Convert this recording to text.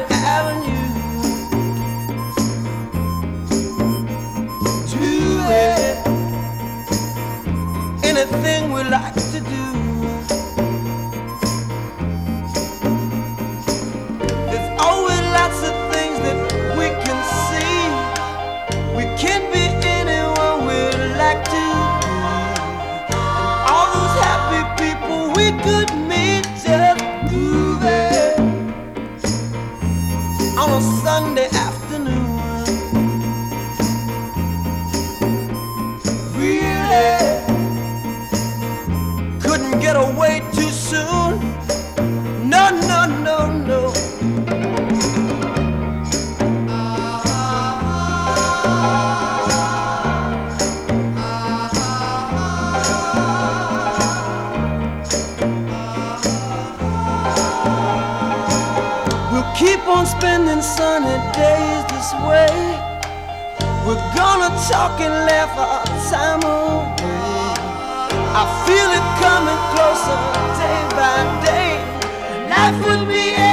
avenue to it. Anything we like to do. There's always lots of things that we can see. We can be anyone we like to be. All those happy people we could meet just moving on a Sunday afternoon. Really couldn't get away too soon. No, no, no, no. We'll keep on spending sunny days this way. We're gonna talk and laugh our time away. I feel it coming closer day by day. Life would be